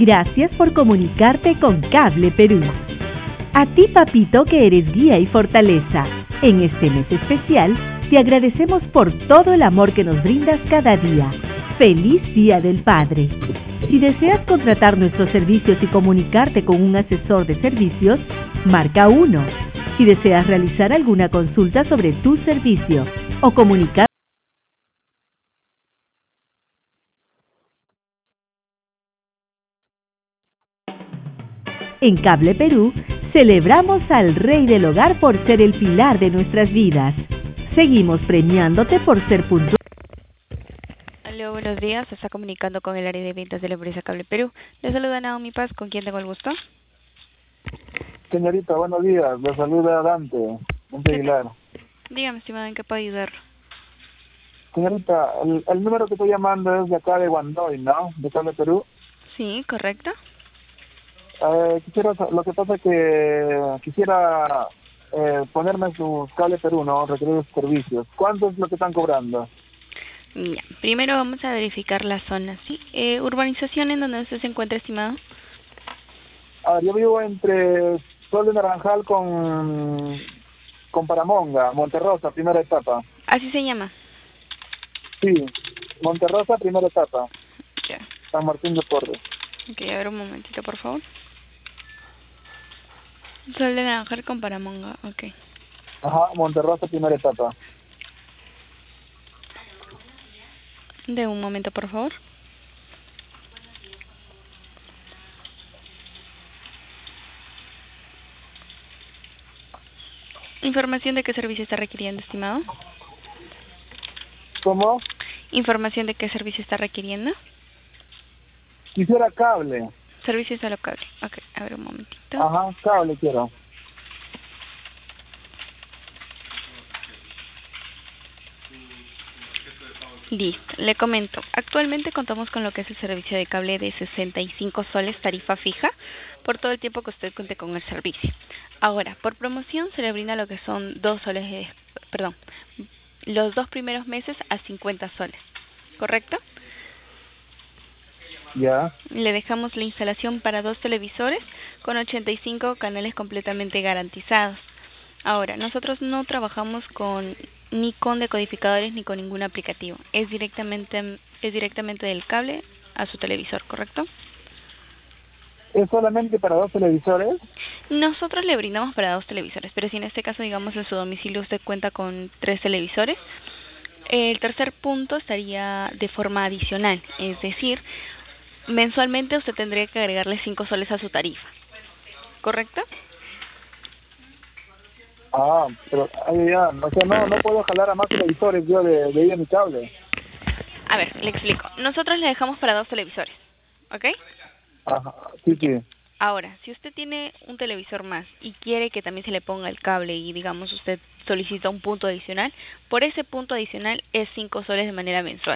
Gracias por comunicarte con Cable Perú. A ti, papito, que eres guía y fortaleza. En este mes especial, te agradecemos por todo el amor que nos brindas cada día. ¡Feliz Día del Padre! Si deseas contratar nuestros servicios y comunicarte con un asesor de servicios, marca 1. Si deseas realizar alguna consulta sobre tu servicio o comunicar en Cable Perú, celebramos al Rey del Hogar por ser el pilar de nuestras vidas. Seguimos premiándote por ser puntual. Aló, buenos días. Se está comunicando con el área de ventas de la empresa Cable Perú. Le saluda Naomi Paz, ¿con quién tengo el gusto? Señorita, buenos días. Le saluda Dante Aguilar. Dígame, estimado, ¿en qué puedo ayudarlo? Señorita, el número que estoy llamando es de acá de Guandoy, ¿no? De Cable Perú. Sí, correcto. Lo que pasa es que quisiera ponerme su Cable Perú, ¿no? Requerir sus servicios. ¿Cuánto es lo que están cobrando? Ya, primero vamos a verificar la zona, ¿sí? Urbanización en donde usted se encuentra, estimado. A ver, yo vivo entre Sol de Naranjal con Paramonga, Monterrosa, primera etapa. Así se llama. Sí, Monterrosa, primera etapa. Ya. San Martín de Porres. Ok, a ver un momentito, por favor. Sol de Naranjal con Paramonga, ok. Ajá, Monterrosa, primera etapa. De un momento, por favor. Información de qué servicio está requiriendo, estimado. ¿Cómo? Información de qué servicio está requiriendo. Quisiera cable. Servicios a local. Ok, a ver un momentito. Ajá, cable quiero. Listo, le comento. Actualmente contamos con lo que es el servicio de cable de 65 soles tarifa fija por todo el tiempo que usted cuente con el servicio. Ahora, por promoción se le brinda lo que son 2 soles, los 2 primeros meses a 50 soles, ¿correcto? Ya. Le dejamos la instalación para 2 televisores con 85 canales completamente garantizados. Ahora, nosotros no trabajamos ni con decodificadores ni con ningún aplicativo. Es directamente del cable a su televisor, ¿correcto? ¿Es solamente para 2 televisores? Nosotros le brindamos para 2 televisores, pero si en este caso, digamos, en su domicilio usted cuenta con 3 televisores, el tercer punto estaría de forma adicional, es decir, mensualmente usted tendría que agregarle 5 soles a su tarifa, ¿correcto? Ah, pero ya, o sea, no puedo jalar a más televisores yo de ahí a mi cable. A ver, le explico. Nosotros le dejamos para 2 televisores, ¿ok? Ajá, sí, Ya. sí. Ahora, si usted tiene un televisor más y quiere que también se le ponga el cable y, digamos, usted solicita un punto adicional, por ese punto adicional es 5 soles de manera mensual.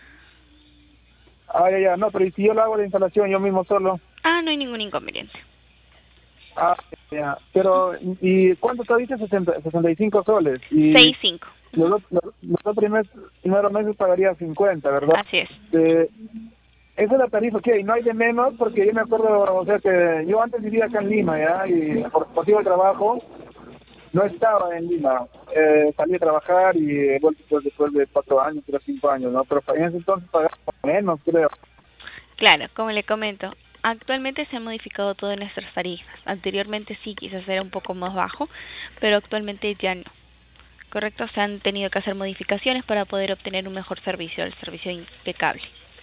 Ah, ya, no, pero ¿y si yo lo hago la instalación yo mismo solo? Ah, no hay ningún inconveniente. Ah, ya. Pero, ¿y cuánto te dice? 65 soles. Y 6.5. los dos primeros meses pagaría 50, ¿verdad? Así es. Esa es la tarifa que hay, no hay de menos, porque yo me acuerdo, o sea, que yo antes vivía acá en Lima, ¿ya? Y por motivo de trabajo no estaba en Lima. Salí a trabajar y he vuelto pues, después de 4 años, 5 años, ¿no? Pero en ese entonces pagaba menos, creo. Claro, como le comento, actualmente se han modificado todas nuestras tarifas. Anteriormente sí, quizás era un poco más bajo, pero actualmente ya no. ¿Correcto? Se han tenido que hacer modificaciones para poder obtener un mejor servicio, el servicio impecable.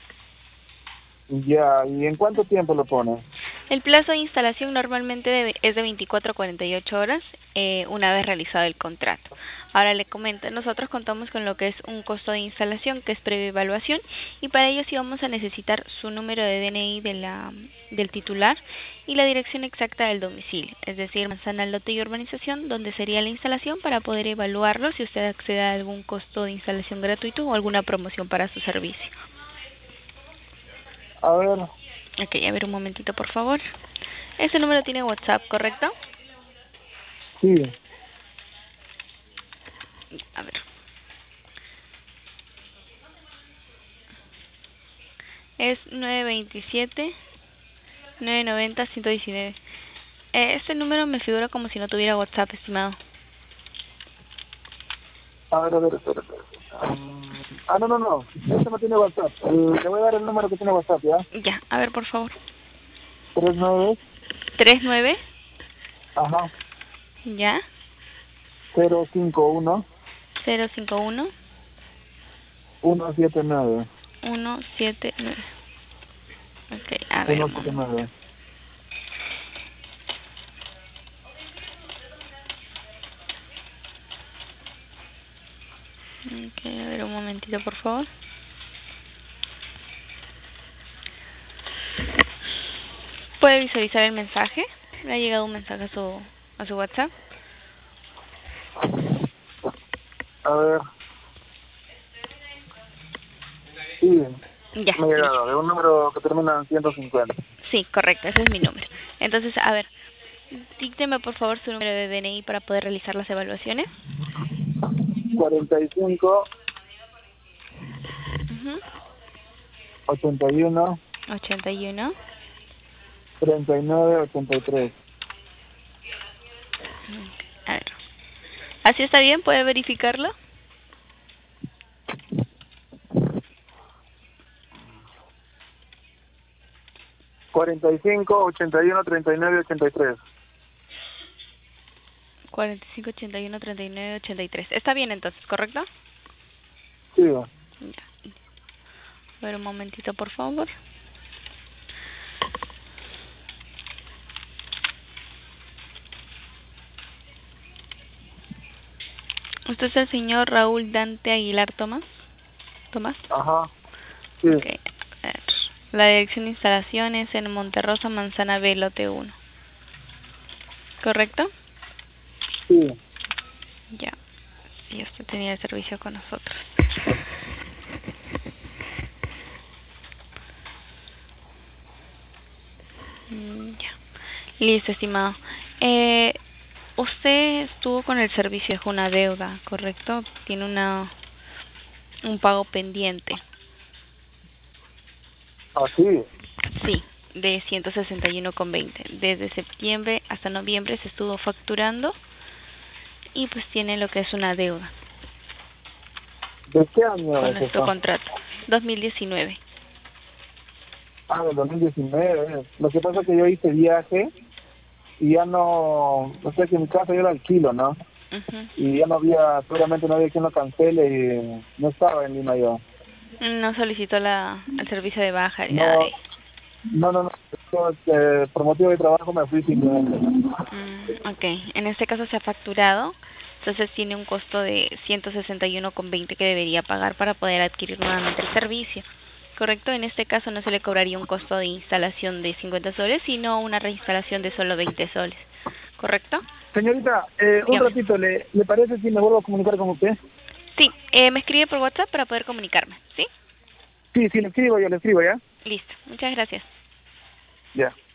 Ya, ¿y en cuánto tiempo lo pone? El plazo de instalación normalmente es de 24 a 48 horas una vez realizado el contrato. Ahora le comento, nosotros contamos con lo que es un costo de instalación que es previa evaluación y para ello sí vamos a necesitar su número de DNI del titular y la dirección exacta del domicilio, es decir, manzana, lote y urbanización donde sería la instalación para poder evaluarlo si usted accede a algún costo de instalación gratuito o alguna promoción para su servicio. A ver, Ok, a ver un momentito por favor. Este número tiene WhatsApp, ¿correcto? sí. A ver. Es 927 990-119. Este número me figura como si no tuviera WhatsApp, estimado. A ver, espera. No. Este no tiene WhatsApp. Le voy a dar el número que tiene WhatsApp, ¿ya? Ya, a ver, por favor. 39. 39. Ajá. Ya. 051. 051. 179. 179. Ok, a ver. 179. Ok, a ver un momentito, por favor. ¿Puede visualizar el mensaje? ¿Le ha llegado un mensaje a su WhatsApp? A ver. Sí, Ya. me ha llegado. De un número que termina en 150. Sí, correcto, ese es mi número. Entonces, a ver, dícteme por favor su número de DNI para poder realizar las evaluaciones. 45. 81. 81. 39, 83. A ver. ¿Así está bien? ¿Puede verificarlo? Cuarenta y cinco, 81, 39, 83. 45, 81, 39, 83. Está bien entonces, ¿correcto? Sí. Ya. A ver un momentito, por favor. ¿Usted es el señor Raúl Dante Aguilar Tomás? ¿Tomás? Ajá. Sí. Ok. A ver. La dirección de instalaciones en Monterrosa, Manzana B, lote 1. ¿Correcto? Sí. Ya. Sí, usted tenía el servicio con nosotros. Ya. Listo, estimado. Usted estuvo con el servicio, dejó una deuda, ¿correcto? Tiene un pago pendiente. Ah, sí. Sí, de 161,20. Desde septiembre hasta noviembre se estuvo facturando y pues tiene lo que es una deuda ¿De qué año con es nuestro eso? contrato. 2019. Ah, del 2019. Lo que pasa es que yo hice viaje y ya no... O sea que mi casa yo la alquilo, ¿no? Y ya no había... Seguramente no había quien lo cancele y no estaba en Lima yo. No solicitó el servicio de baja ni nada de No, ello. no. Yo, por motivo de trabajo me fui simplemente. Ok, en este caso se ha facturado, entonces tiene un costo de 161,20 que debería pagar para poder adquirir nuevamente el servicio. Correcto, en este caso no se le cobraría un costo de instalación de 50 soles, sino una reinstalación de solo 20 soles. ¿Correcto? Señorita, un Dígame. ratito, ¿le parece si me vuelvo a comunicar con usted? Sí, me escribe por WhatsApp para poder comunicarme, ¿sí? Sí, le escribo, ¿ya? Listo, muchas gracias. Ya.